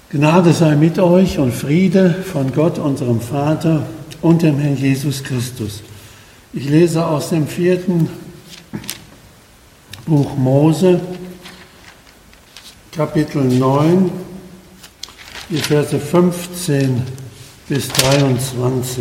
Gnade sei mit euch und Friede von Gott, unserem Vater und dem Herrn Jesus Christus. Ich lese aus dem 4. Buch Mose, Kapitel 9, die Verse 15 bis 23.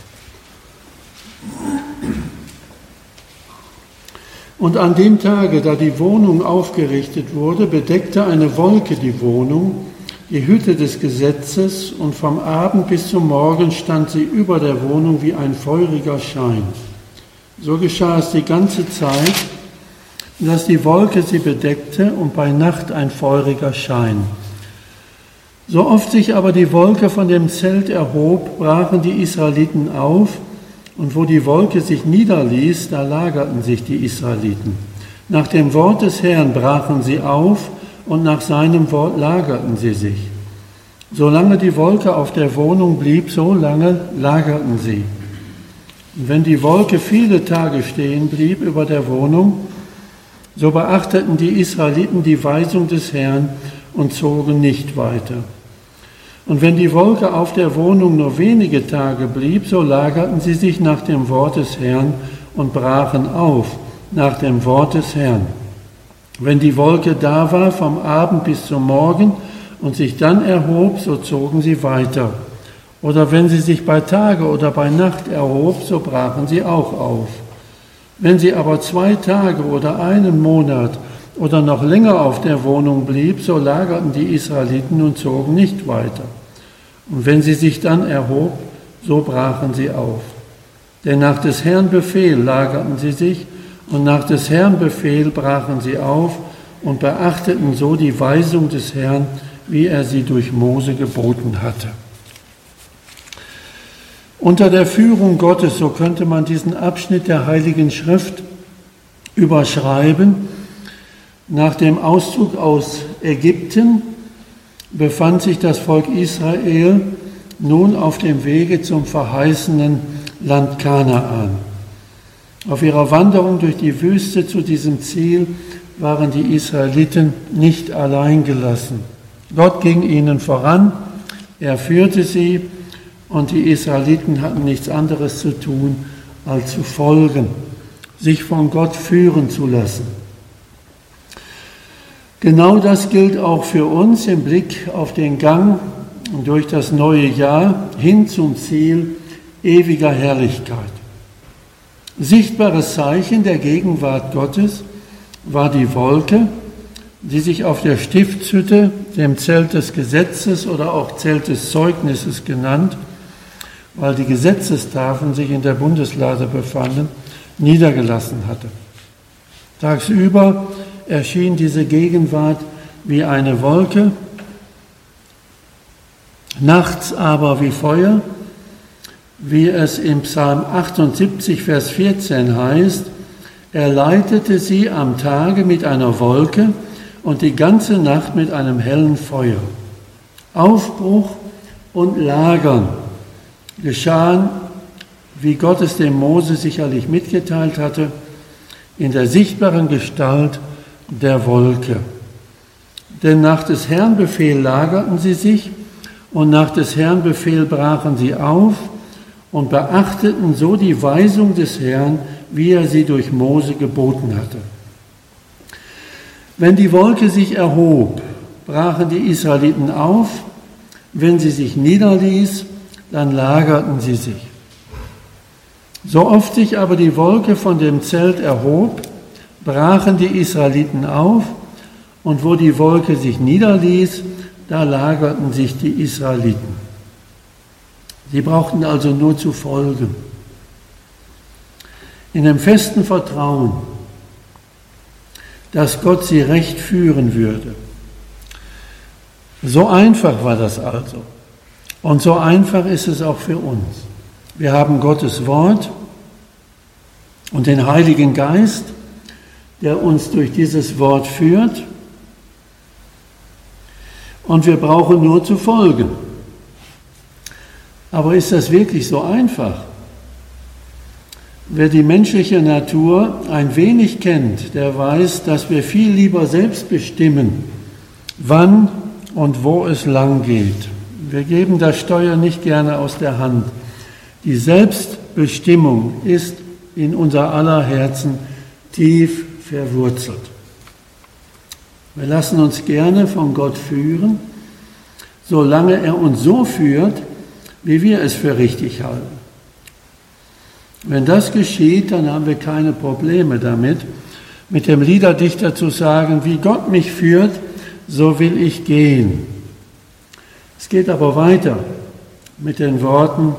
Und an dem Tage, da die Wohnung aufgerichtet wurde, bedeckte eine Wolke die Wohnung, die Hütte des Gesetzes, und vom Abend bis zum Morgen stand sie über der Wohnung wie ein feuriger Schein. So geschah es die ganze Zeit, dass die Wolke sie bedeckte und bei Nacht ein feuriger Schein. So oft sich aber die Wolke von dem Zelt erhob, brachen die Israeliten auf, und wo die Wolke sich niederließ, da lagerten sich die Israeliten. Nach dem Wort des Herrn brachen sie auf, und nach seinem Wort lagerten sie sich. Solange die Wolke auf der Wohnung blieb, so lange lagerten sie. Und wenn die Wolke viele Tage stehen blieb über der Wohnung, so beachteten die Israeliten die Weisung des Herrn und zogen nicht weiter. Und wenn die Wolke auf der Wohnung nur wenige Tage blieb, so lagerten sie sich nach dem Wort des Herrn und brachen auf, nach dem Wort des Herrn. Wenn die Wolke da war vom Abend bis zum Morgen und sich dann erhob, so zogen sie weiter. Oder wenn sie sich bei Tage oder bei Nacht erhob, so brachen sie auch auf. Wenn sie aber 2 Tage oder einen Monat oder noch länger auf der Wohnung blieb, so lagerten die Israeliten und zogen nicht weiter. Und wenn sie sich dann erhob, so brachen sie auf. Denn nach des Herrn Befehl lagerten sie sich, und nach des Herrn Befehl brachen sie auf und beachteten so die Weisung des Herrn, wie er sie durch Mose geboten hatte. Unter der Führung Gottes, so könnte man diesen Abschnitt der Heiligen Schrift überschreiben. Nach dem Auszug aus Ägypten befand sich das Volk Israel nun auf dem Wege zum verheißenen Land Kanaan. Auf ihrer Wanderung durch die Wüste zu diesem Ziel waren die Israeliten nicht allein gelassen. Gott ging ihnen voran, er führte sie, und die Israeliten hatten nichts anderes zu tun, als zu folgen, sich von Gott führen zu lassen. Genau das gilt auch für uns im Blick auf den Gang durch das neue Jahr hin zum Ziel ewiger Herrlichkeit. Sichtbares Zeichen der Gegenwart Gottes war die Wolke, die sich auf der Stiftshütte, dem Zelt des Gesetzes oder auch Zelt des Zeugnisses genannt, weil die Gesetzestafeln sich in der Bundeslade befanden, niedergelassen hatte. Tagsüber erschien diese Gegenwart wie eine Wolke, nachts aber wie Feuer, wie es im Psalm 78, Vers 14 heißt: Er leitete sie am Tage mit einer Wolke und die ganze Nacht mit einem hellen Feuer. Aufbruch und Lagern geschahen, wie Gott es dem Mose sicherlich mitgeteilt hatte, in der sichtbaren Gestalt der Wolke. Denn nach des Herrn Befehl lagerten sie sich, und nach des Herrn Befehl brachen sie auf und beachteten so die Weisung des Herrn, wie er sie durch Mose geboten hatte. Wenn die Wolke sich erhob, brachen die Israeliten auf, wenn sie sich niederließ, dann lagerten sie sich. So oft sich aber die Wolke von dem Zelt erhob, brachen die Israeliten auf, und wo die Wolke sich niederließ, da lagerten sich die Israeliten. Sie brauchten also nur zu folgen. In dem festen Vertrauen, dass Gott sie recht führen würde. So einfach war das also. Und so einfach ist es auch für uns. Wir haben Gottes Wort und den Heiligen Geist, der uns durch dieses Wort führt. Und wir brauchen nur zu folgen. Aber ist das wirklich so einfach? Wer die menschliche Natur ein wenig kennt, der weiß, dass wir viel lieber selbst bestimmen, wann und wo es lang geht. Wir geben das Steuer nicht gerne aus der Hand. Die Selbstbestimmung ist in unser aller Herzen tief verwurzelt. Wir lassen uns gerne von Gott führen, solange er uns so führt, wie wir es für richtig halten. Wenn das geschieht, dann haben wir keine Probleme damit, mit dem Liederdichter zu sagen, wie Gott mich führt, so will ich gehen. Es geht aber weiter mit den Worten,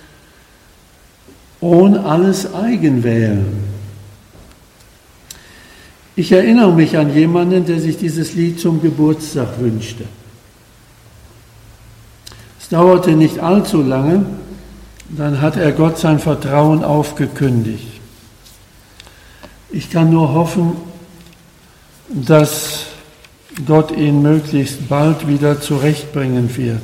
ohne alles Eigenwählen. Ich erinnere mich an jemanden, der sich dieses Lied zum Geburtstag wünschte. Es dauerte nicht allzu lange, dann hat er Gott sein Vertrauen aufgekündigt. Ich kann nur hoffen, dass Gott ihn möglichst bald wieder zurechtbringen wird.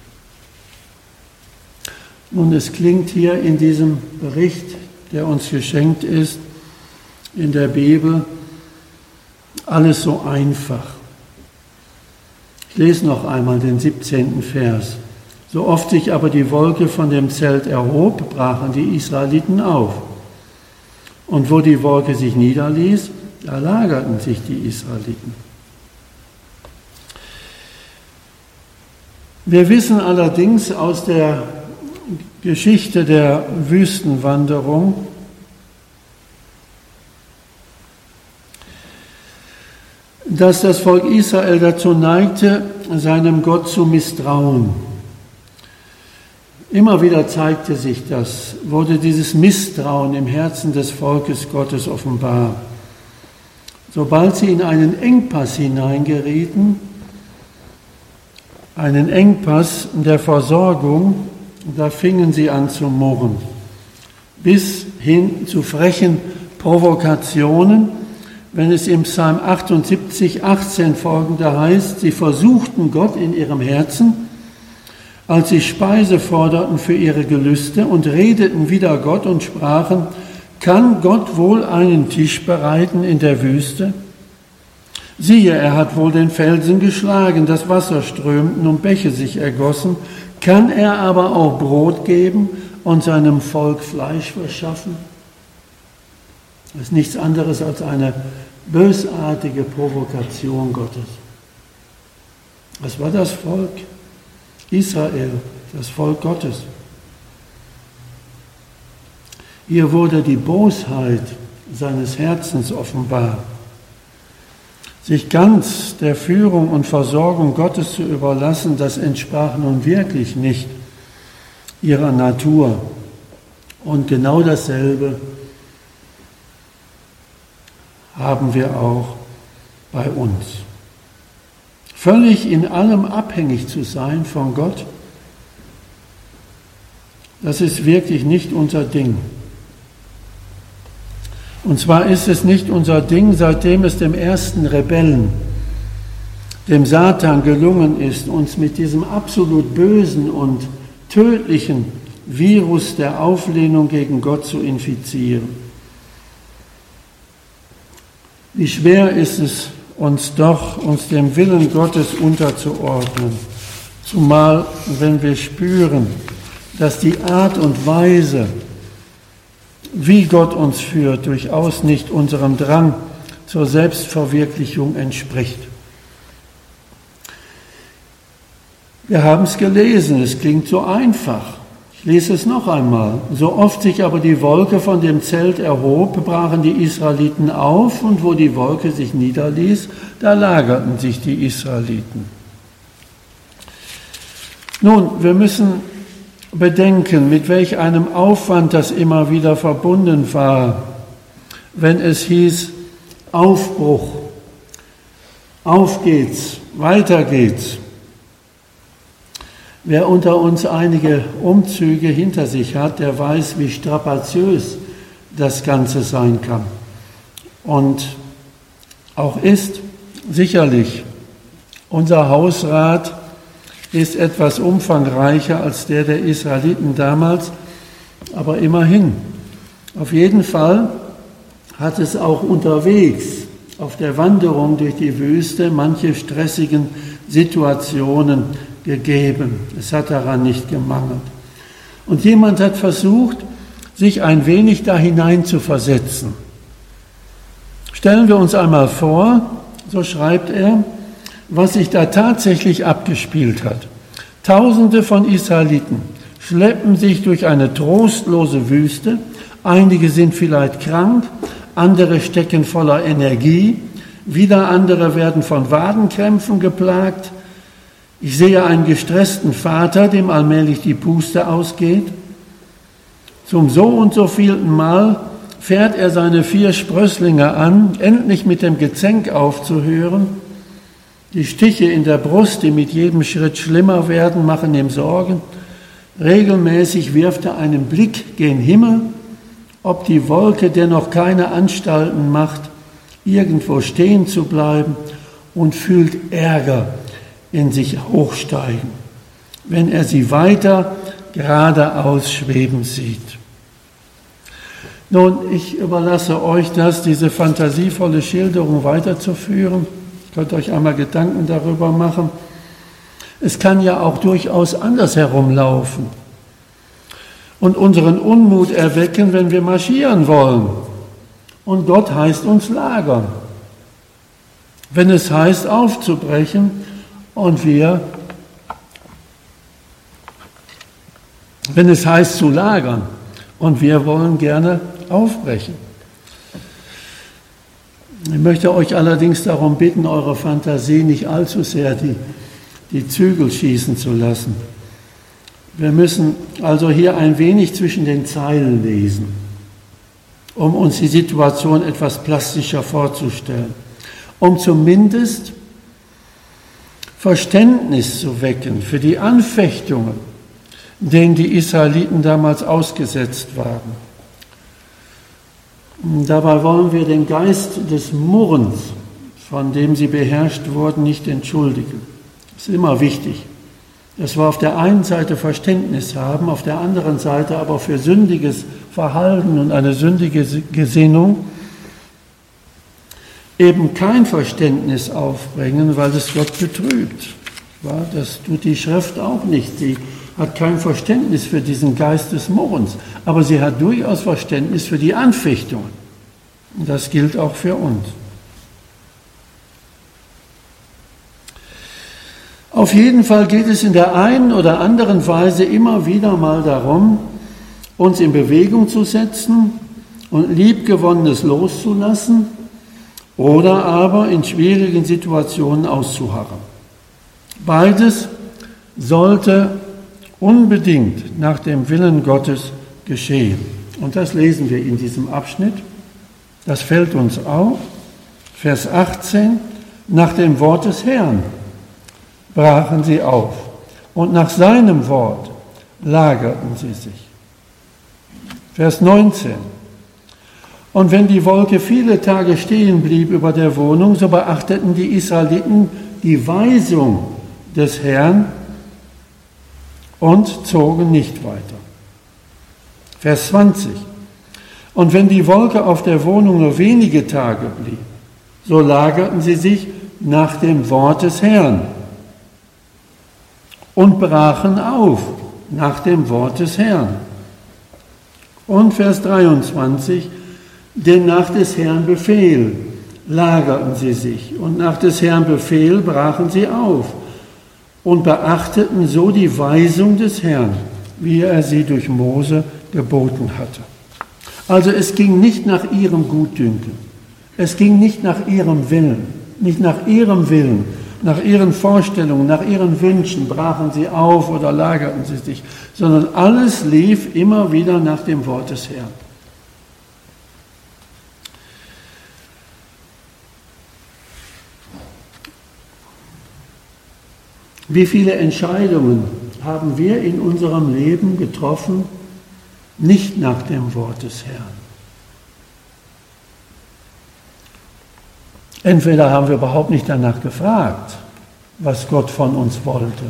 Nun, es klingt hier in diesem Bericht, der uns geschenkt ist, in der Bibel, alles so einfach. Ich lese noch einmal den 17. Vers. So oft sich aber die Wolke von dem Zelt erhob, brachen die Israeliten auf. Und wo die Wolke sich niederließ, da lagerten sich die Israeliten. Wir wissen allerdings aus der Geschichte der Wüstenwanderung, dass das Volk Israel dazu neigte, seinem Gott zu misstrauen. Immer wieder zeigte sich das, wurde dieses Misstrauen im Herzen des Volkes Gottes offenbar. Sobald sie in einen Engpass hineingerieten, einen Engpass der Versorgung, da fingen sie an zu murren, bis hin zu frechen Provokationen, wenn es im Psalm 78, 18 folgende heißt, sie versuchten Gott in ihrem Herzen, als sie Speise forderten für ihre Gelüste und redeten wider Gott und sprachen, kann Gott wohl einen Tisch bereiten in der Wüste? Siehe, er hat wohl den Felsen geschlagen, dass Wasser strömten und Bäche sich ergossen. Kann er aber auch Brot geben und seinem Volk Fleisch verschaffen? Das ist nichts anderes als eine bösartige Provokation Gottes. Was war das Volk? Israel, das Volk Gottes. Hier wurde die Bosheit seines Herzens offenbar. Sich ganz der Führung und Versorgung Gottes zu überlassen, das entsprach nun wirklich nicht ihrer Natur. Und genau dasselbe haben wir auch bei uns. Völlig in allem abhängig zu sein von Gott, das ist wirklich nicht unser Ding. Und zwar ist es nicht unser Ding, seitdem es dem ersten Rebellen, dem Satan, gelungen ist, uns mit diesem absolut bösen und tödlichen Virus der Auflehnung gegen Gott zu infizieren. Wie schwer ist es uns dem Willen Gottes unterzuordnen, zumal wenn wir spüren, dass die Art und Weise, wie Gott uns führt, durchaus nicht unserem Drang zur Selbstverwirklichung entspricht. Wir haben es gelesen, es klingt so einfach. Ich lese es noch einmal. So oft sich aber die Wolke von dem Zelt erhob, brachen die Israeliten auf, und wo die Wolke sich niederließ, da lagerten sich die Israeliten. Nun, wir müssen bedenken, mit welch einem Aufwand das immer wieder verbunden war, wenn es hieß, Aufbruch, auf geht's, weiter geht's. Wer unter uns einige Umzüge hinter sich hat, der weiß, wie strapaziös das Ganze sein kann. Und auch ist sicherlich, unser Hausrat ist etwas umfangreicher als der Israeliten damals, aber immerhin. Auf jeden Fall hat es auch unterwegs auf der Wanderung durch die Wüste manche stressigen Situationen gegeben. Es hat daran nicht gemangelt. Und jemand hat versucht, sich ein wenig da hinein zu versetzen. Stellen wir uns einmal vor, so schreibt er, was sich da tatsächlich abgespielt hat. Tausende von Israeliten schleppen sich durch eine trostlose Wüste. Einige sind vielleicht krank, andere stecken voller Energie, wieder andere werden von Wadenkrämpfen geplagt. Ich sehe einen gestressten Vater, dem allmählich die Puste ausgeht. Zum so und so vielten Mal fährt er seine 4 Sprösslinge an, endlich mit dem Gezänk aufzuhören. Die Stiche in der Brust, die mit jedem Schritt schlimmer werden, machen ihm Sorgen. Regelmäßig wirft er einen Blick gen Himmel, ob die Wolke dennoch keine Anstalten macht, irgendwo stehen zu bleiben, und fühlt Ärger in sich hochsteigen, wenn er sie weiter geradeaus schweben sieht. Nun, ich überlasse euch das, diese fantasievolle Schilderung weiterzuführen. Ihr könnt euch einmal Gedanken darüber machen. Es kann ja auch durchaus andersherum laufen und unseren Unmut erwecken, wenn wir marschieren wollen. Und Gott heißt uns lagern. Wenn es heißt aufzubrechen und wenn es heißt zu lagern und wir wollen gerne aufbrechen. Ich möchte euch allerdings darum bitten, eure Fantasie nicht allzu sehr die Zügel schießen zu lassen. Wir müssen also hier ein wenig zwischen den Zeilen lesen, um uns die Situation etwas plastischer vorzustellen, um zumindest Verständnis zu wecken für die Anfechtungen, denen die Israeliten damals ausgesetzt waren. Dabei wollen wir den Geist des Murrens, von dem sie beherrscht wurden, nicht entschuldigen. Das ist immer wichtig, dass wir auf der einen Seite Verständnis haben, auf der anderen Seite aber für sündiges Verhalten und eine sündige Gesinnung eben kein Verständnis aufbringen, weil es Gott betrübt. Das tut die Schrift auch nicht. Sie hat kein Verständnis für diesen Geist des Murrens, aber sie hat durchaus Verständnis für die Anfechtungen. Und das gilt auch für uns. Auf jeden Fall geht es in der einen oder anderen Weise immer wieder mal darum, uns in Bewegung zu setzen und Liebgewonnenes loszulassen oder aber in schwierigen Situationen auszuharren. Beides sollte unbedingt nach dem Willen Gottes geschehen. Und das lesen wir in diesem Abschnitt. Das fällt uns auf. Vers 18. Nach dem Wort des Herrn brachen sie auf und nach seinem Wort lagerten sie sich. Vers 19. Und wenn die Wolke viele Tage stehen blieb über der Wohnung, so beachteten die Israeliten die Weisung des Herrn und zogen nicht weiter. Vers 20. Und wenn die Wolke auf der Wohnung nur wenige Tage blieb, so lagerten sie sich nach dem Wort des Herrn und brachen auf nach dem Wort des Herrn. Und Vers 23, denn nach des Herrn Befehl lagerten sie sich und nach des Herrn Befehl brachen sie auf und beachteten so die Weisung des Herrn, wie er sie durch Mose geboten hatte. Also es ging nicht nach ihrem Gutdünken, es ging nicht nach ihrem Willen, nicht nach ihrem Willen, nach ihren Vorstellungen, nach ihren Wünschen brachen sie auf oder lagerten sie sich, sondern alles lief immer wieder nach dem Wort des Herrn. Wie viele Entscheidungen haben wir in unserem Leben getroffen, nicht nach dem Wort des Herrn? Entweder haben wir überhaupt nicht danach gefragt, was Gott von uns wollte,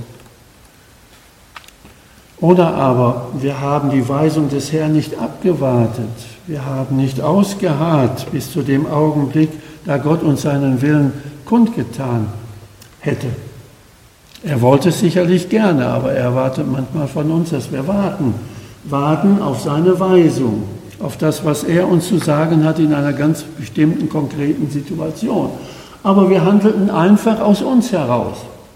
oder aber wir haben die Weisung des Herrn nicht abgewartet, wir haben nicht ausgeharrt bis zu dem Augenblick, da Gott uns seinen Willen kundgetan hätte. Er wollte es sicherlich gerne, aber er erwartet manchmal von uns, dass wir warten. Warten auf seine Weisung, auf das, was er uns zu sagen hat in einer ganz bestimmten, konkreten Situation. Aber wir handelten einfach aus uns heraus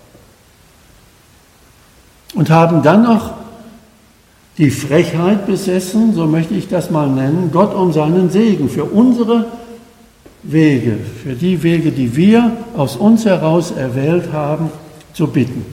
und haben dann noch die Frechheit besessen, so möchte ich das mal nennen, Gott um seinen Segen für unsere Wege, für die Wege, die wir aus uns heraus erwählt haben, zu bitten.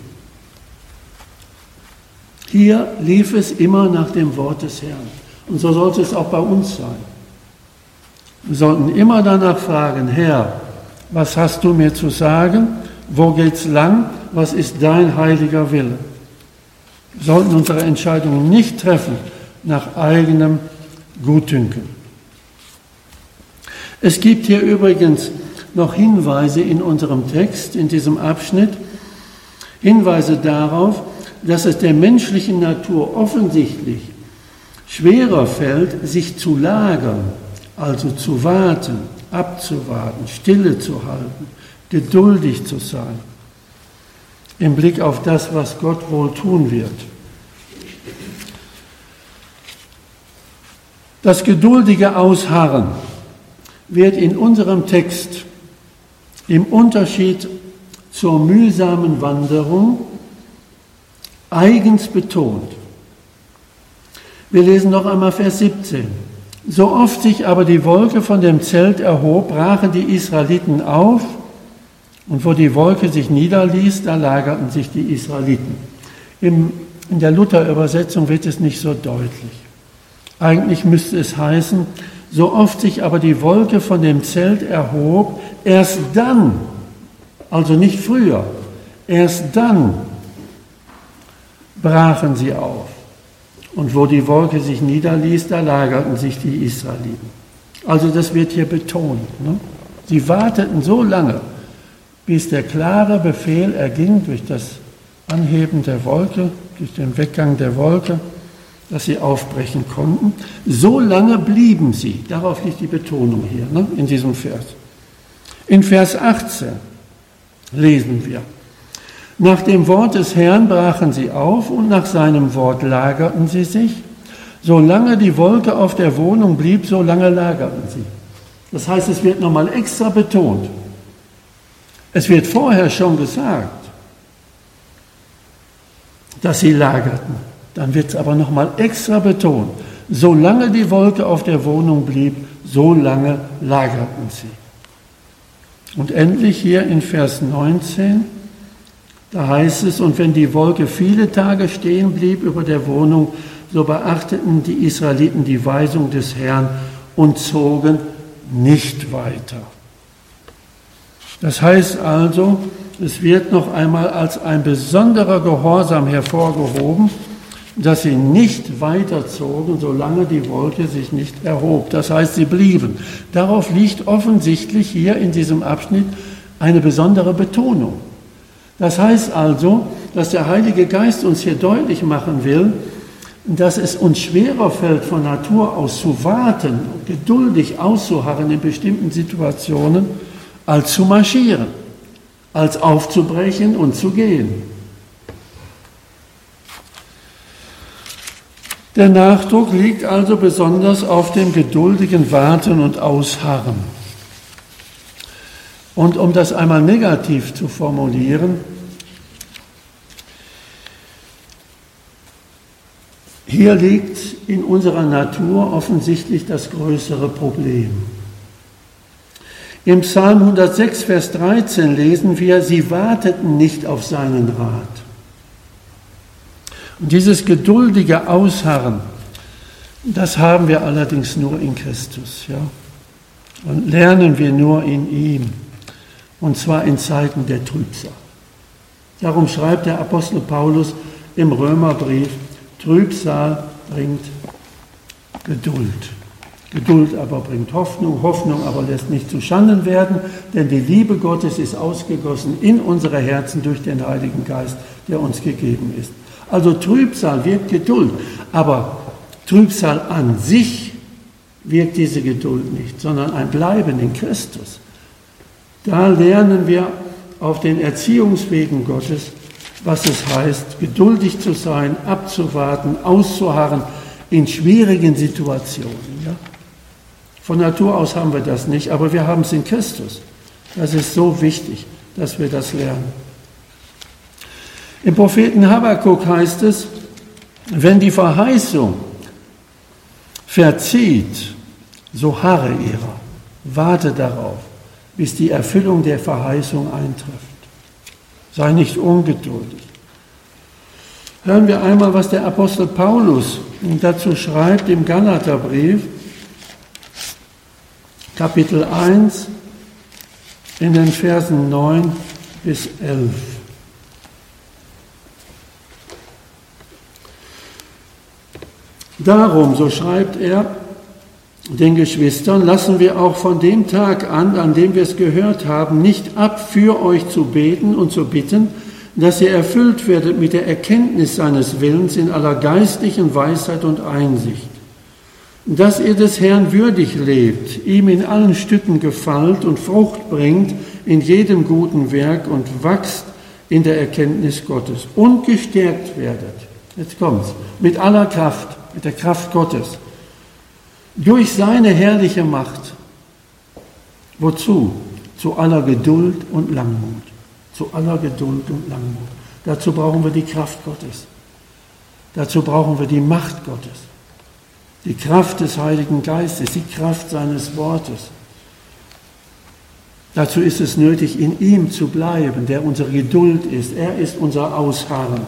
Hier lief es immer nach dem Wort des Herrn. Und so sollte es auch bei uns sein. Wir sollten immer danach fragen, Herr, was hast du mir zu sagen? Wo geht's lang? Was ist dein heiliger Wille? Wir sollten unsere Entscheidungen nicht treffen nach eigenem Gutdünken. Es gibt hier übrigens noch Hinweise in unserem Text, in diesem Abschnitt, Hinweise darauf, dass es der menschlichen Natur offensichtlich schwerer fällt, sich zu lagern, also zu warten, abzuwarten, Stille zu halten, geduldig zu sein, im Blick auf das, was Gott wohl tun wird. Das geduldige Ausharren wird in unserem Text im Unterschied zur mühsamen Wanderung eigens betont. Wir lesen noch einmal Vers 17. So oft sich aber die Wolke von dem Zelt erhob, brachen die Israeliten auf, und wo die Wolke sich niederließ, da lagerten sich die Israeliten. In der Luther-Übersetzung wird es nicht so deutlich. Eigentlich müsste es heißen, so oft sich aber die Wolke von dem Zelt erhob, erst dann, also nicht früher, erst dann brachen sie auf. Und wo die Wolke sich niederließ, da lagerten sich die Israeliten. Also das wird hier betont. Ne? Sie warteten so lange, bis der klare Befehl erging durch das Anheben der Wolke, durch den Weggang der Wolke, dass sie aufbrechen konnten. So lange blieben sie. Darauf liegt die Betonung hier, ne, in diesem Vers. In Vers 18 lesen wir: Nach dem Wort des Herrn brachen sie auf und nach seinem Wort lagerten sie sich. Solange die Wolke auf der Wohnung blieb, so lange lagerten sie. Das heißt, es wird nochmal extra betont. Es wird vorher schon gesagt, dass sie lagerten. Dann wird es aber nochmal extra betont. Solange die Wolke auf der Wohnung blieb, so lange lagerten sie. Und endlich hier in Vers 19, da heißt es, und wenn die Wolke viele Tage stehen blieb über der Wohnung, so beachteten die Israeliten die Weisung des Herrn und zogen nicht weiter. Das heißt also, es wird noch einmal als ein besonderer Gehorsam hervorgehoben, dass sie nicht weiterzogen, solange die Wolke sich nicht erhob. Das heißt, sie blieben. Darauf liegt offensichtlich hier in diesem Abschnitt eine besondere Betonung. Das heißt also, dass der Heilige Geist uns hier deutlich machen will, dass es uns schwerer fällt, von Natur aus zu warten, geduldig auszuharren in bestimmten Situationen, als zu marschieren, als aufzubrechen und zu gehen. Der Nachdruck liegt also besonders auf dem geduldigen Warten und Ausharren. Und um das einmal negativ zu formulieren, hier liegt in unserer Natur offensichtlich das größere Problem. Im Psalm 106, Vers 13 lesen wir, sie warteten nicht auf seinen Rat. Und dieses geduldige Ausharren, das haben wir allerdings nur in Christus. Ja? Und lernen wir nur in ihm. Und zwar in Zeiten der Trübsal. Darum schreibt der Apostel Paulus im Römerbrief, Trübsal bringt Geduld. Geduld aber bringt Hoffnung, Hoffnung aber lässt nicht zu Schanden werden, denn die Liebe Gottes ist ausgegossen in unsere Herzen durch den Heiligen Geist, der uns gegeben ist. Also Trübsal wirkt Geduld, aber Trübsal an sich wirkt diese Geduld nicht, sondern ein Bleiben in Christus. Da lernen wir auf den Erziehungswegen Gottes, was es heißt, geduldig zu sein, abzuwarten, auszuharren in schwierigen Situationen. Ja? Von Natur aus haben wir das nicht, aber wir haben es in Christus. Das ist so wichtig, dass wir das lernen. Im Propheten Habakuk heißt es, wenn die Verheißung verzieht, so harre ihrer, warte darauf, bis die Erfüllung der Verheißung eintrifft. Sei nicht ungeduldig. Hören wir einmal, was der Apostel Paulus dazu schreibt im Galaterbrief, Kapitel 1, in den Versen 9 bis 11. Darum, so schreibt er den Geschwistern, lassen wir auch von dem Tag an dem wir es gehört haben, nicht ab, für euch zu beten und zu bitten, dass ihr erfüllt werdet mit der Erkenntnis seines Willens in aller geistlichen Weisheit und Einsicht, dass ihr des Herrn würdig lebt, ihm in allen Stücken gefällt und Frucht bringt in jedem guten Werk und wachst in der Erkenntnis Gottes und gestärkt werdet. Jetzt kommt's. Mit aller Kraft, mit der Kraft Gottes, durch seine herrliche Macht. Wozu? Zu aller Geduld und Langmut. Zu aller Geduld und Langmut. Dazu brauchen wir die Kraft Gottes. Dazu brauchen wir die Macht Gottes. Die Kraft des Heiligen Geistes, die Kraft seines Wortes. Dazu ist es nötig, in ihm zu bleiben, der unsere Geduld ist. Er ist unser Ausharren.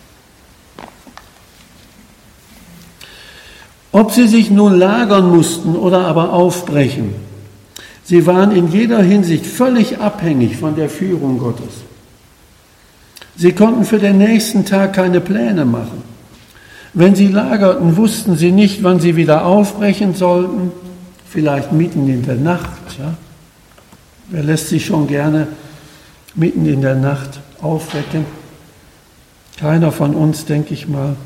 Ob sie sich nun lagern mussten oder aber aufbrechen, sie waren in jeder Hinsicht völlig abhängig von der Führung Gottes. Sie konnten für den nächsten Tag keine Pläne machen. Wenn sie lagerten, wussten sie nicht, wann sie wieder aufbrechen sollten, vielleicht mitten in der Nacht. Ja? Wer lässt sich schon gerne mitten in der Nacht aufwecken? Keiner von uns, denke ich mal.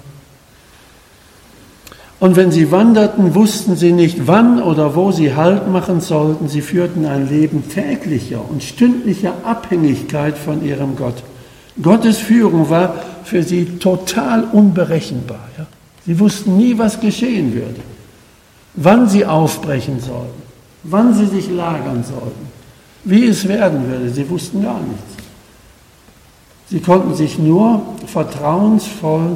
Und wenn sie wanderten, wussten sie nicht, wann oder wo sie Halt machen sollten. Sie führten ein Leben täglicher und stündlicher Abhängigkeit von ihrem Gott. Gottes Führung war für sie total unberechenbar. Ja? Sie wussten nie, was geschehen würde, wann sie aufbrechen sollten, wann sie sich lagern sollten, wie es werden würde. Sie wussten gar nichts. Sie konnten sich nur vertrauensvoll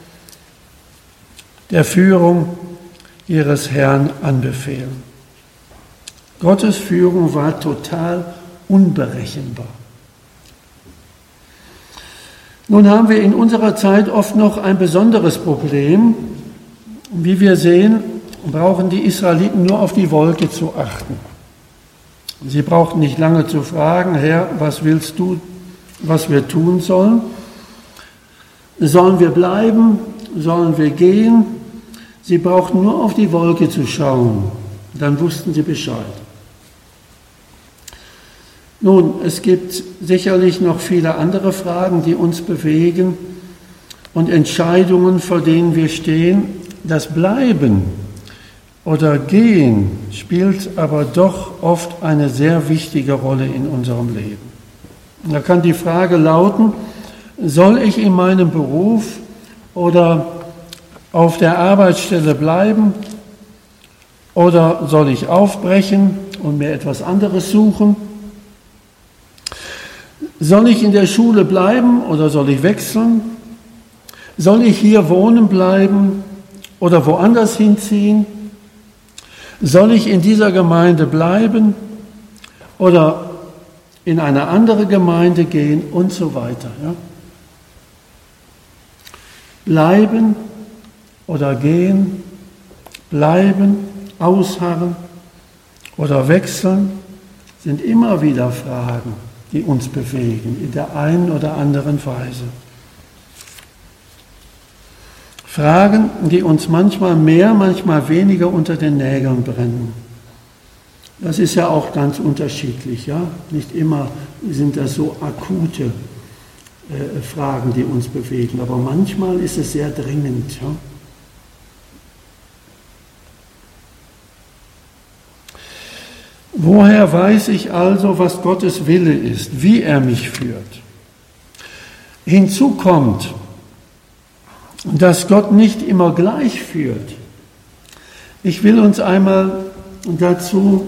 der Führung ihres Herrn anbefehlen. Gottes Führung war total unberechenbar. Nun haben wir in unserer Zeit oft noch ein besonderes Problem. Wie wir sehen, brauchen die Israeliten nur auf die Wolke zu achten. Sie brauchten nicht lange zu fragen, Herr, was willst du, was wir tun sollen? Sollen wir bleiben? Sollen wir gehen? Sie brauchten nur auf die Wolke zu schauen, dann wussten sie Bescheid. Nun, es gibt sicherlich noch viele andere Fragen, die uns bewegen und Entscheidungen, vor denen wir stehen. Das Bleiben oder Gehen spielt aber doch oft eine sehr wichtige Rolle in unserem Leben. Da kann die Frage lauten, soll ich in meinem Beruf oder auf der Arbeitsstelle bleiben oder soll ich aufbrechen und mir etwas anderes suchen? Soll ich in der Schule bleiben oder soll ich wechseln? Soll ich hier wohnen bleiben oder woanders hinziehen? Soll ich in dieser Gemeinde bleiben oder in eine andere Gemeinde gehen und so weiter? Ja? Bleiben oder gehen, bleiben, ausharren oder wechseln, sind immer wieder Fragen, die uns bewegen, in der einen oder anderen Weise. Fragen, die uns manchmal mehr, manchmal weniger unter den Nägeln brennen. Das ist ja auch ganz unterschiedlich, ja? Nicht immer sind das so akute Fragen, die uns bewegen, aber manchmal ist es sehr dringend, ja? Woher weiß ich also, was Gottes Wille ist, wie er mich führt? Hinzu kommt, dass Gott nicht immer gleich führt. Ich will uns einmal dazu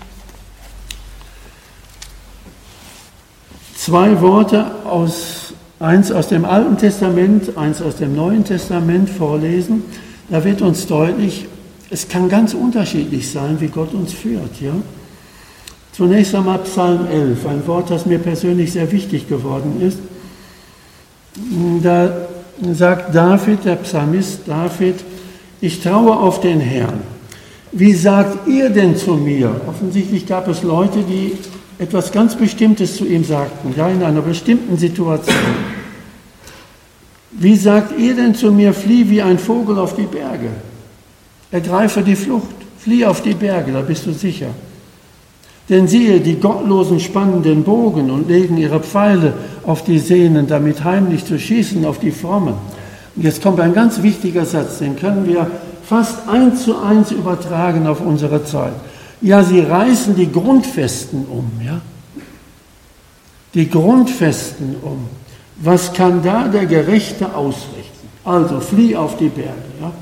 zwei Worte eins aus dem Alten Testament, eins aus dem Neuen Testament vorlesen. Da wird uns deutlich, es kann ganz unterschiedlich sein, wie Gott uns führt. Ja? Zunächst einmal Psalm 11, ein Wort, das mir persönlich sehr wichtig geworden ist. Da sagt David, der Psalmist David, ich traue auf den Herrn. Wie sagt ihr denn zu mir? Offensichtlich gab es Leute, die etwas ganz Bestimmtes zu ihm sagten, ja, in einer bestimmten Situation. Wie sagt ihr denn zu mir, flieh wie ein Vogel auf die Berge? Ergreife die Flucht, flieh auf die Berge, da bist du sicher. Denn siehe, die Gottlosen spannen den Bogen und legen ihre Pfeile auf die Sehnen, damit heimlich zu schießen auf die Frommen. Und jetzt kommt ein ganz wichtiger Satz, den können wir fast 1:1 übertragen auf unsere Zeit. Ja, sie reißen die Grundfesten um, ja? Die Grundfesten um. Was kann da der Gerechte ausrichten? Also, flieh auf die Berge, ja?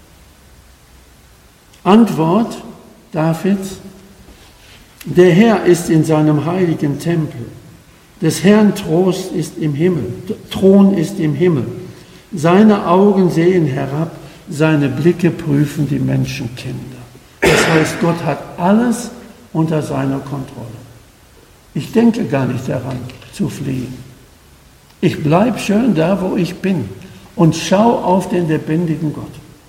Antwort Davids: Der Herr ist in seinem heiligen Tempel. Des Herrn Trost ist im Himmel, Thron ist im Himmel. Seine Augen sehen herab, seine Blicke prüfen die Menschenkinder. Das heißt, Gott hat alles unter seiner Kontrolle. Ich denke gar nicht daran, zu fliehen. Ich bleibe schön da, wo ich bin und schaue auf den lebendigen Gott.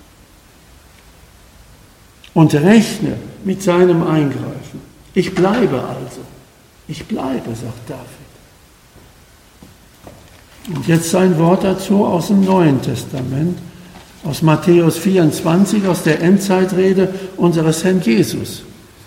Und rechne mit seinem Eingreifen. Ich bleibe also. Ich bleibe, sagt David. Und jetzt ein Wort dazu aus dem Neuen Testament, aus Matthäus 24, aus der Endzeitrede unseres Herrn Jesus.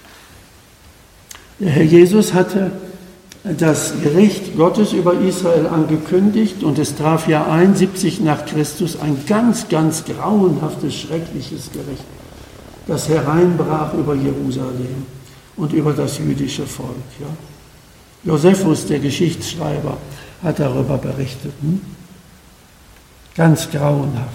Der Herr Jesus hatte das Gericht Gottes über Israel angekündigt und es traf ja ein, 70 nach Christus, ein ganz, ganz grauenhaftes, schreckliches Gericht, das hereinbrach über Jerusalem und über das jüdische Volk. Ja. Josephus, der Geschichtsschreiber, hat darüber berichtet. Ganz grauenhaft.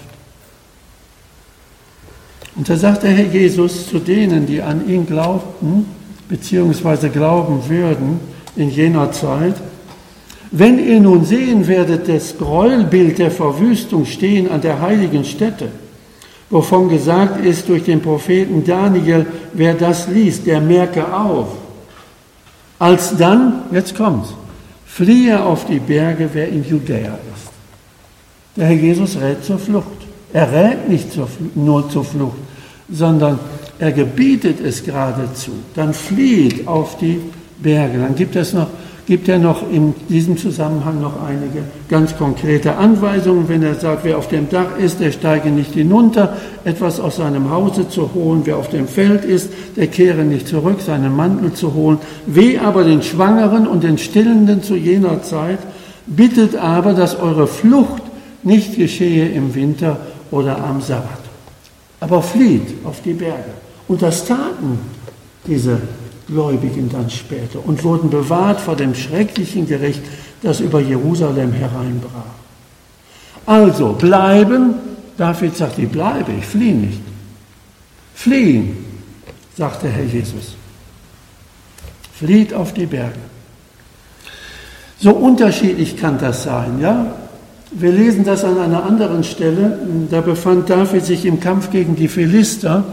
Und da sagt der Herr Jesus zu denen, die an ihn glaubten, beziehungsweise glauben würden in jener Zeit: Wenn ihr nun sehen werdet das Gräuelbild der Verwüstung stehen an der heiligen Stätte, wovon gesagt ist durch den Propheten Daniel, wer das liest, der merke auf. Alsdann, jetzt kommt's, fliehe auf die Berge, wer in Judäa ist. Der Herr Jesus rät zur Flucht. Er rät nicht nur zur Flucht, sondern er gebietet es geradezu. Dann flieht auf die Berge. Dann gibt er noch in diesem Zusammenhang noch einige ganz konkrete Anweisungen. Wenn er sagt, wer auf dem Dach ist, der steige nicht hinunter, etwas aus seinem Hause zu holen. Wer auf dem Feld ist, der kehre nicht zurück, seinen Mantel zu holen. Weh aber den Schwangeren und den Stillenden zu jener Zeit, bittet aber, dass eure Flucht nicht geschehe im Winter oder am Sabbat. Aber flieht auf die Berge. Und das taten diese Gläubigen dann später und wurden bewahrt vor dem schrecklichen Gericht, das über Jerusalem hereinbrach. Also bleiben, David sagt, ich bleibe, ich fliehe nicht. Fliehen, sagt der Herr Jesus. Flieht auf die Berge. So unterschiedlich kann das sein, ja? Wir lesen das an einer anderen Stelle, da befand David sich im Kampf gegen die Philister.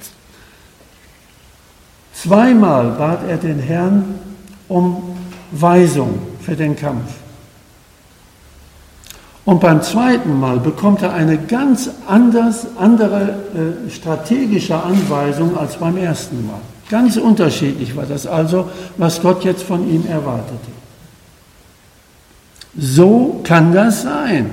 Zweimal bat er den Herrn um Weisung für den Kampf. Und beim zweiten Mal bekommt er eine ganz andere strategische Anweisung als beim ersten Mal. Ganz unterschiedlich war das also, was Gott jetzt von ihm erwartete. So kann das sein.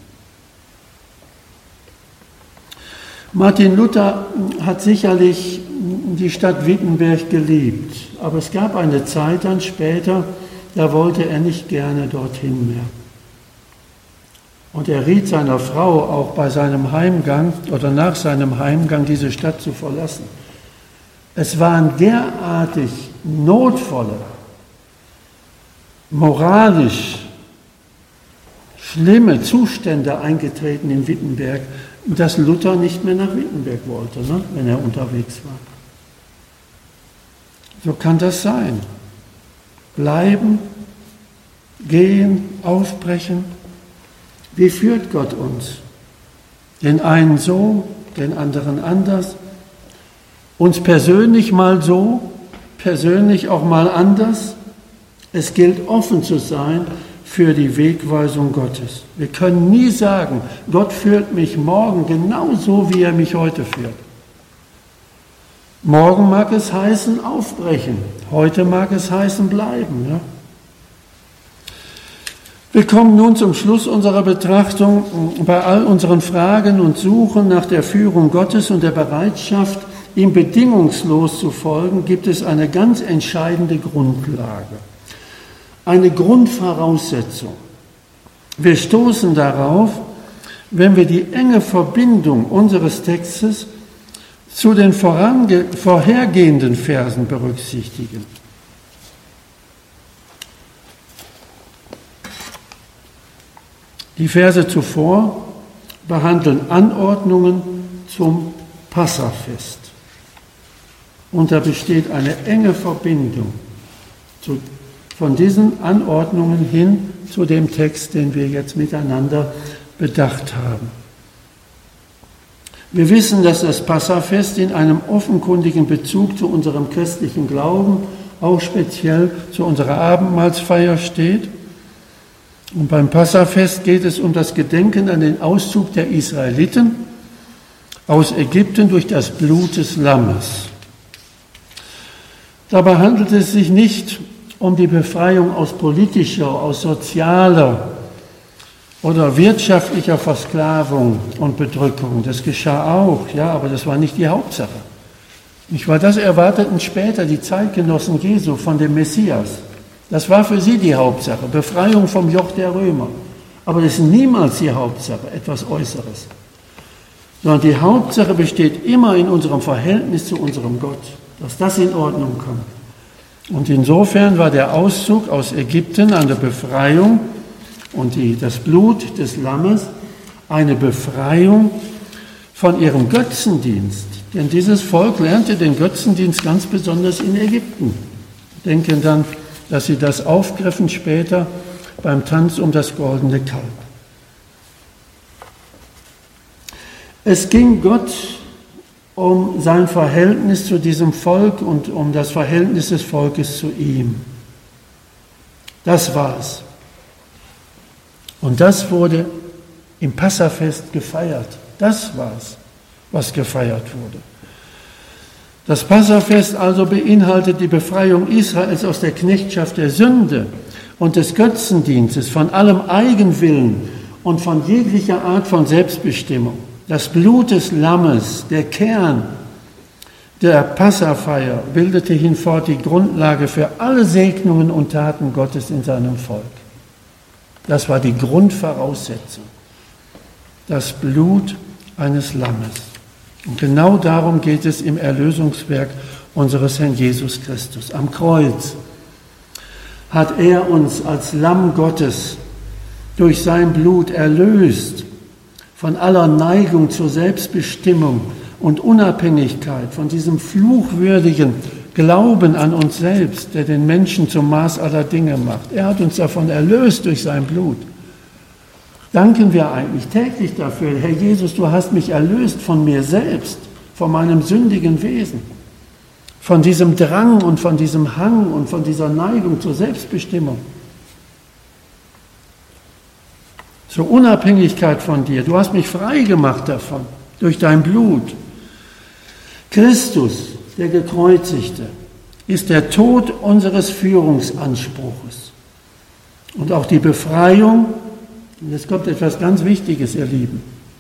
Martin Luther hat sicherlich die Stadt Wittenberg geliebt, aber es gab eine Zeit dann später, da wollte er nicht gerne dorthin mehr. Und er riet seiner Frau auch bei seinem Heimgang oder nach seinem Heimgang diese Stadt zu verlassen. Es waren derartig notvolle, moralisch schlimme Zustände eingetreten in Wittenberg, dass Luther nicht mehr nach Wittenberg wollte, ne, wenn er unterwegs war. So kann das sein. Bleiben, gehen, aufbrechen. Wie führt Gott uns? Den einen so, den anderen anders. Uns persönlich mal so, persönlich auch mal anders. Es gilt, offen zu sein für die Wegweisung Gottes. Wir können nie sagen, Gott führt mich morgen genauso, wie er mich heute führt. Morgen mag es heißen, aufbrechen. Heute mag es heißen, bleiben. Ja? Wir kommen nun zum Schluss unserer Betrachtung. Bei all unseren Fragen und Suchen nach der Führung Gottes und der Bereitschaft, ihm bedingungslos zu folgen, gibt es eine ganz entscheidende Grundlage, eine Grundvoraussetzung. Wir stoßen darauf, wenn wir die enge Verbindung unseres Textes zu den vorhergehenden Versen berücksichtigen. Die Verse zuvor behandeln Anordnungen zum Passafest. Und da besteht eine enge Verbindung von diesen Anordnungen hin zu dem Text, den wir jetzt miteinander bedacht haben. Wir wissen, dass das Passafest in einem offenkundigen Bezug zu unserem christlichen Glauben, auch speziell zu unserer Abendmahlsfeier steht. Und beim Passafest geht es um das Gedenken an den Auszug der Israeliten aus Ägypten durch das Blut des Lammes. Dabei handelt es sich nicht um die Befreiung aus politischer, aus sozialer oder wirtschaftlicher Versklavung und Bedrückung. Das geschah auch, ja, aber das war nicht die Hauptsache. Nicht wahr? Das erwarteten später die Zeitgenossen Jesu von dem Messias. Das war für sie die Hauptsache, Befreiung vom Joch der Römer. Aber das ist niemals die Hauptsache, etwas Äußeres. Sondern die Hauptsache besteht immer in unserem Verhältnis zu unserem Gott, dass das in Ordnung kommt. Und insofern war der Auszug aus Ägypten eine Befreiung und das Blut des Lammes eine Befreiung von ihrem Götzendienst. Denn dieses Volk lernte den Götzendienst ganz besonders in Ägypten. Denken dann, dass sie das aufgriffen später beim Tanz um das goldene Kalb. Es ging Gott um sein Verhältnis zu diesem Volk und um das Verhältnis des Volkes zu ihm. Das war's. Und das wurde im Passafest gefeiert. Das war's, was gefeiert wurde. Das Passafest also beinhaltet die Befreiung Israels aus der Knechtschaft der Sünde und des Götzendienstes, von allem Eigenwillen und von jeglicher Art von Selbstbestimmung. Das Blut des Lammes, der Kern der Passafeier, bildete hinfort die Grundlage für alle Segnungen und Taten Gottes in seinem Volk. Das war die Grundvoraussetzung. Das Blut eines Lammes. Und genau darum geht es im Erlösungswerk unseres Herrn Jesus Christus. Am Kreuz hat er uns als Lamm Gottes durch sein Blut erlöst von aller Neigung zur Selbstbestimmung und Unabhängigkeit, von diesem fluchwürdigen Glauben an uns selbst, der den Menschen zum Maß aller Dinge macht. Er hat uns davon erlöst durch sein Blut. Danken wir eigentlich täglich dafür, Herr Jesus, du hast mich erlöst von mir selbst, von meinem sündigen Wesen, von diesem Drang und von diesem Hang und von dieser Neigung zur Selbstbestimmung, zur Unabhängigkeit von dir. Du hast mich frei gemacht davon, durch dein Blut. Christus, der Gekreuzigte, ist der Tod unseres Führungsanspruches und auch die Befreiung. Und jetzt kommt etwas ganz Wichtiges, ihr Lieben.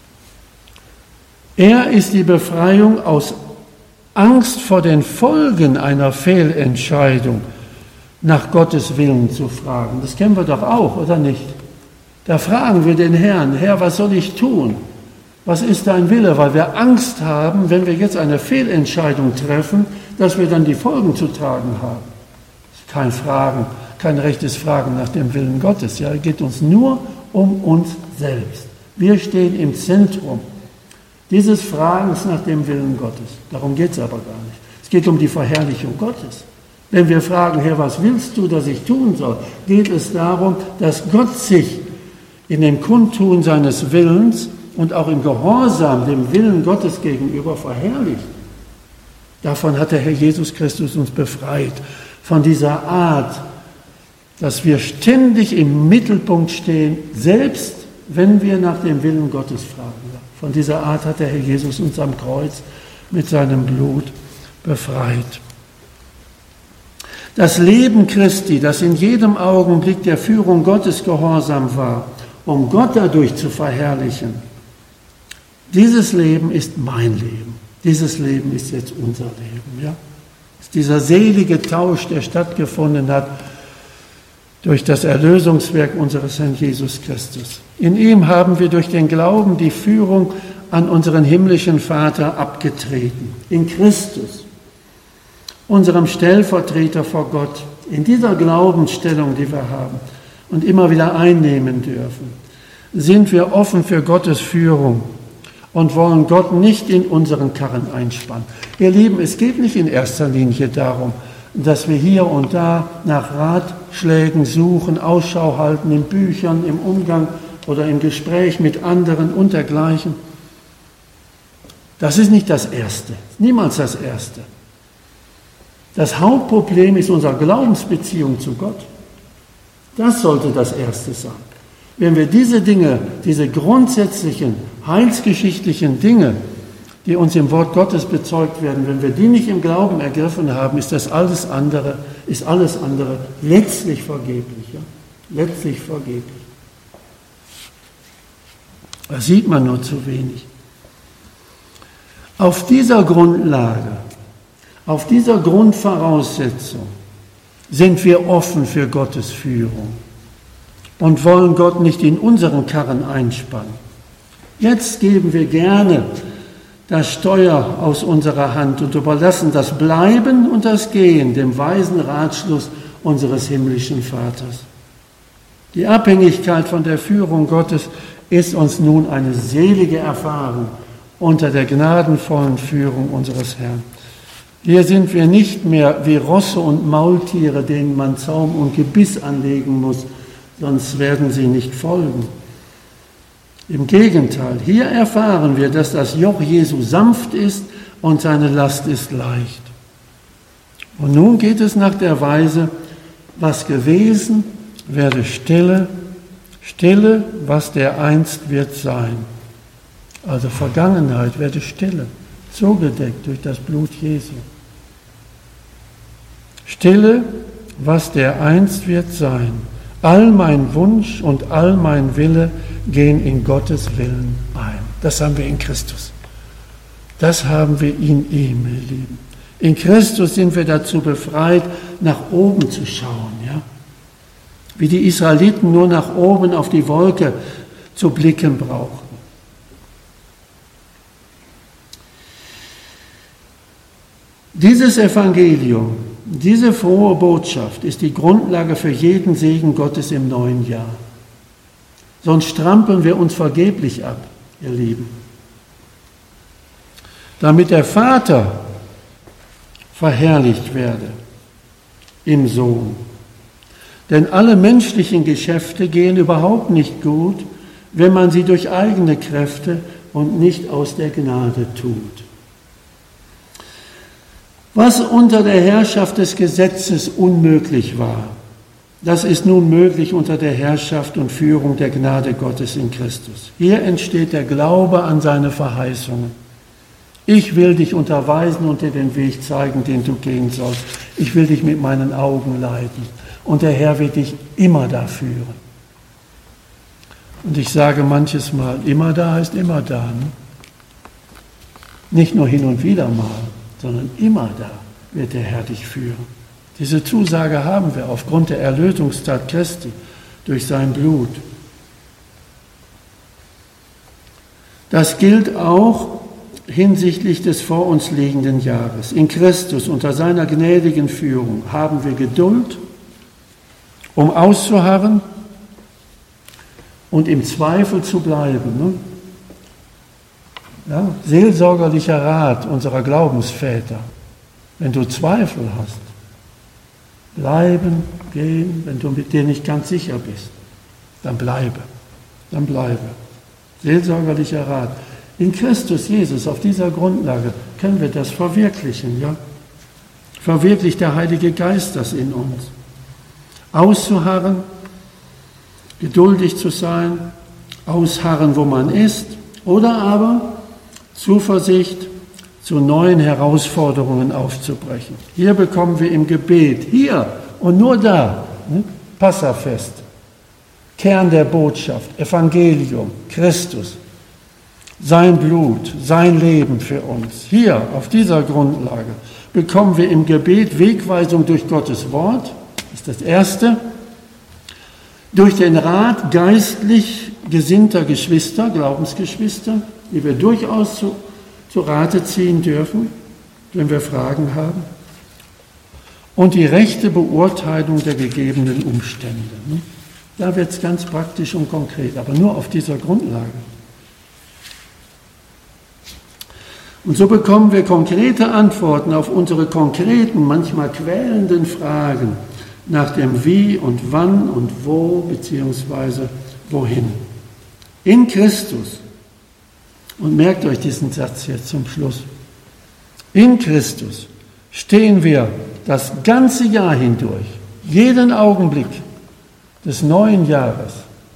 Er ist die Befreiung aus Angst vor den Folgen einer Fehlentscheidung, nach Gottes Willen zu fragen. Das kennen wir doch auch, oder nicht? Da fragen wir den Herrn, Herr, was soll ich tun? Was ist dein Wille? Weil wir Angst haben, wenn wir jetzt eine Fehlentscheidung treffen, dass wir dann die Folgen zu tragen haben. Kein rechtes Fragen nach dem Willen Gottes. Ja, es geht uns nur um uns selbst. Wir stehen im Zentrum dieses Fragens nach dem Willen Gottes. Darum geht es aber gar nicht. Es geht um die Verherrlichung Gottes. Wenn wir fragen, Herr, was willst du, dass ich tun soll, geht es darum, dass Gott sich in dem Kundtun seines Willens und auch im Gehorsam dem Willen Gottes gegenüber verherrlicht. Davon hat der Herr Jesus Christus uns befreit, von dieser Art, dass wir ständig im Mittelpunkt stehen, selbst wenn wir nach dem Willen Gottes fragen. Von dieser Art hat der Herr Jesus uns am Kreuz mit seinem Blut befreit. Das Leben Christi, das in jedem Augenblick der Führung Gottes gehorsam war, um Gott dadurch zu verherrlichen, dieses Leben ist mein Leben. Dieses Leben ist jetzt unser Leben. Ja? Das ist dieser selige Tausch, der stattgefunden hat durch das Erlösungswerk unseres Herrn Jesus Christus. In ihm haben wir durch den Glauben die Führung an unseren himmlischen Vater abgetreten. In Christus, unserem Stellvertreter vor Gott, in dieser Glaubensstellung, die wir haben und immer wieder einnehmen dürfen, sind wir offen für Gottes Führung und wollen Gott nicht in unseren Karren einspannen. Ihr Lieben, es geht nicht in erster Linie darum, dass wir hier und da nach Ratschlägen suchen, Ausschau halten in Büchern, im Umgang oder im Gespräch mit anderen und dergleichen. Das ist nicht das Erste, niemals das Erste. Das Hauptproblem ist unsere Glaubensbeziehung zu Gott. Das sollte das Erste sein. Wenn wir diese Dinge, diese grundsätzlichen, heilsgeschichtlichen Dinge, die uns im Wort Gottes bezeugt werden, wenn wir die nicht im Glauben ergriffen haben, ist alles andere letztlich vergeblich. Ja? Letztlich vergeblich. Das sieht man nur zu wenig. Auf dieser Grundlage, auf dieser Grundvoraussetzung sind wir offen für Gottes Führung und wollen Gott nicht in unseren Karren einspannen. Jetzt geben wir gerne das Steuer aus unserer Hand und überlassen das Bleiben und das Gehen dem weisen Ratschluss unseres himmlischen Vaters. Die Abhängigkeit von der Führung Gottes ist uns nun eine selige Erfahrung unter der gnadenvollen Führung unseres Herrn. Hier sind wir nicht mehr wie Rosse und Maultiere, denen man Zaum und Gebiss anlegen muss, sonst werden sie nicht folgen. Im Gegenteil, hier erfahren wir, dass das Joch Jesu sanft ist und seine Last ist leicht. Und nun geht es nach der Weise, was gewesen, werde stille, stille, was dereinst wird sein. Also Vergangenheit werde stille, zugedeckt durch das Blut Jesu. Stille, was dereinst wird sein. All mein Wunsch und all mein Wille gehen in Gottes Willen ein. Das haben wir in Christus. Das haben wir in ihm, ihr Lieben. In Christus sind wir dazu befreit, nach oben zu schauen. Ja? Wie die Israeliten nur nach oben auf die Wolke zu blicken brauchten. Dieses Evangelium, diese frohe Botschaft ist die Grundlage für jeden Segen Gottes im neuen Jahr. Sonst strampeln wir uns vergeblich ab, ihr Lieben. Damit der Vater verherrlicht werde im Sohn. Denn alle menschlichen Geschäfte gehen überhaupt nicht gut, wenn man sie durch eigene Kräfte und nicht aus der Gnade tut. Was unter der Herrschaft des Gesetzes unmöglich war, das ist nun möglich unter der Herrschaft und Führung der Gnade Gottes in Christus. Hier entsteht der Glaube an seine Verheißungen. Ich will dich unterweisen und dir den Weg zeigen, den du gehen sollst. Ich will dich mit meinen Augen leiten. Und der Herr wird dich immer da führen. Und ich sage manches Mal, immer da heißt immer da. Ne? Nicht nur hin und wieder mal, sondern immer da wird der Herr dich führen. Diese Zusage haben wir aufgrund der Erlösungstat Christi durch sein Blut. Das gilt auch hinsichtlich des vor uns liegenden Jahres. In Christus unter seiner gnädigen Führung haben wir Geduld, um auszuharren und im Zweifel zu bleiben. Ne? Ja, seelsorgerlicher Rat unserer Glaubensväter. Wenn du Zweifel hast, bleiben, gehen, wenn du mit dir nicht ganz sicher bist, dann bleibe. Dann bleibe. Seelsorgerlicher Rat. In Christus Jesus, auf dieser Grundlage, können wir das verwirklichen. Ja? Verwirklicht der Heilige Geist das in uns. Auszuharren, geduldig zu sein, ausharren, wo man ist, oder aber Zuversicht, zu neuen Herausforderungen aufzubrechen. Hier bekommen wir im Gebet, hier und nur da, Passafest, Kern der Botschaft, Evangelium, Christus, sein Blut, sein Leben für uns. Hier, auf dieser Grundlage, bekommen wir im Gebet Wegweisung durch Gottes Wort, das ist das Erste, durch den Rat geistlich gesinnter Geschwister, Glaubensgeschwister, die wir durchaus zu Rate ziehen dürfen, wenn wir Fragen haben, und die rechte Beurteilung der gegebenen Umstände. Da wird es ganz praktisch und konkret, aber nur auf dieser Grundlage. Und so bekommen wir konkrete Antworten auf unsere konkreten, manchmal quälenden Fragen nach dem Wie und Wann und Wo beziehungsweise wohin. In Christus. Und merkt euch diesen Satz jetzt zum Schluss. In Christus stehen wir das ganze Jahr hindurch, jeden Augenblick des neuen Jahres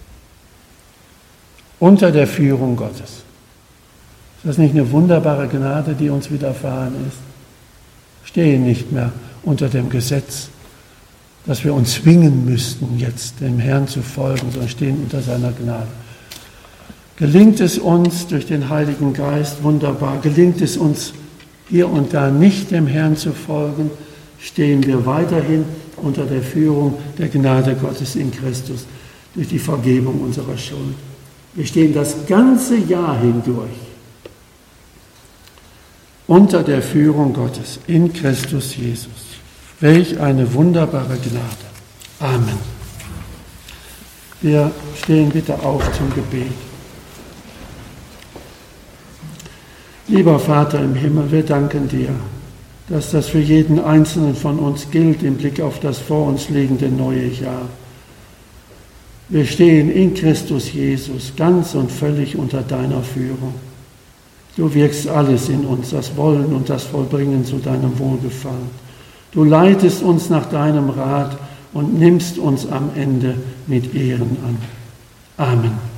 unter der Führung Gottes. Ist das nicht eine wunderbare Gnade, die uns widerfahren ist? Stehen nicht mehr unter dem Gesetz, dass wir uns zwingen müssten, jetzt dem Herrn zu folgen, sondern stehen unter seiner Gnade. Gelingt es uns durch den Heiligen Geist wunderbar, gelingt es uns hier und da nicht dem Herrn zu folgen, stehen wir weiterhin unter der Führung der Gnade Gottes in Christus durch die Vergebung unserer Schuld. Wir stehen das ganze Jahr hindurch unter der Führung Gottes in Christus Jesus. Welch eine wunderbare Gnade. Amen. Wir stehen bitte auf zum Gebet. Lieber Vater im Himmel, wir danken dir, dass das für jeden Einzelnen von uns gilt im Blick auf das vor uns liegende neue Jahr. Wir stehen in Christus Jesus ganz und völlig unter deiner Führung. Du wirkst alles in uns, das Wollen und das Vollbringen zu deinem Wohlgefallen. Du leitest uns nach deinem Rat und nimmst uns am Ende mit Ehren an. Amen.